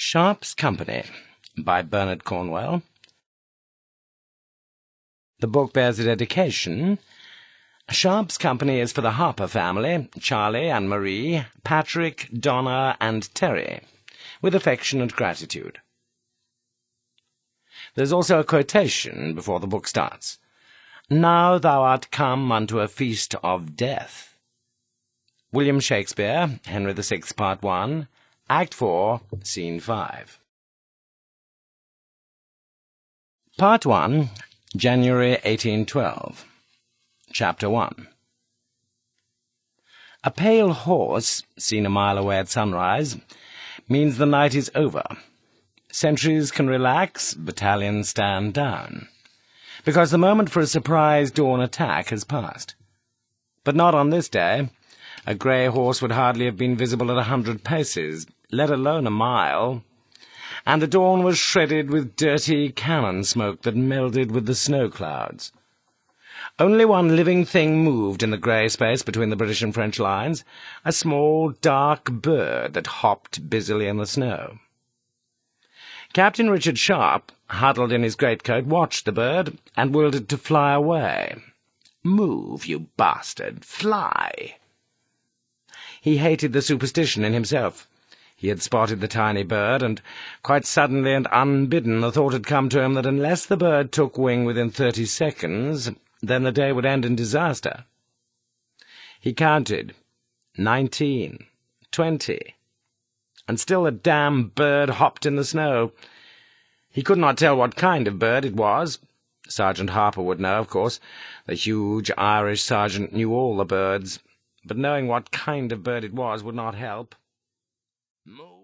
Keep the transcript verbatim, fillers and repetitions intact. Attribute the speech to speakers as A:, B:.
A: Sharp's Company by Bernard Cornwell. The book bears a dedication. Sharp's Company is for the Harper family, Charlie and Marie, Patrick, Donna, and Terry, with affectionate gratitude. There's also a quotation before the book starts. Now thou art come unto a feast of death. William Shakespeare, Henry the Sixth, Part one, Act four, Scene five. Part one, January eighteen twelve. Chapter one. A pale horse, seen a mile away at sunrise, means the night is over. Sentries can relax, battalions stand down, because the moment for a surprise dawn attack has passed. But not on this day. A grey horse would hardly have been visible at a hundred paces, let alone a mile, and the dawn was shredded with dirty cannon smoke that melded with the snow clouds. Only one living thing moved in the grey space between the British and French lines, a small, dark bird that hopped busily in the snow. Captain Richard Sharp, huddled in his greatcoat, watched the bird and willed it to fly away. "Move, you bastard! Fly!" He hated the superstition in himself. He had spotted the tiny bird, and quite suddenly and unbidden the thought had come to him that unless the bird took wing within thirty seconds, then the day would end in disaster. He counted. Nineteen. Twenty. And still the damn bird hopped in the snow. He could not tell what kind of bird it was. Sergeant Harper would know, of course. The huge Irish sergeant knew all the birds. But knowing what kind of bird it was would not help.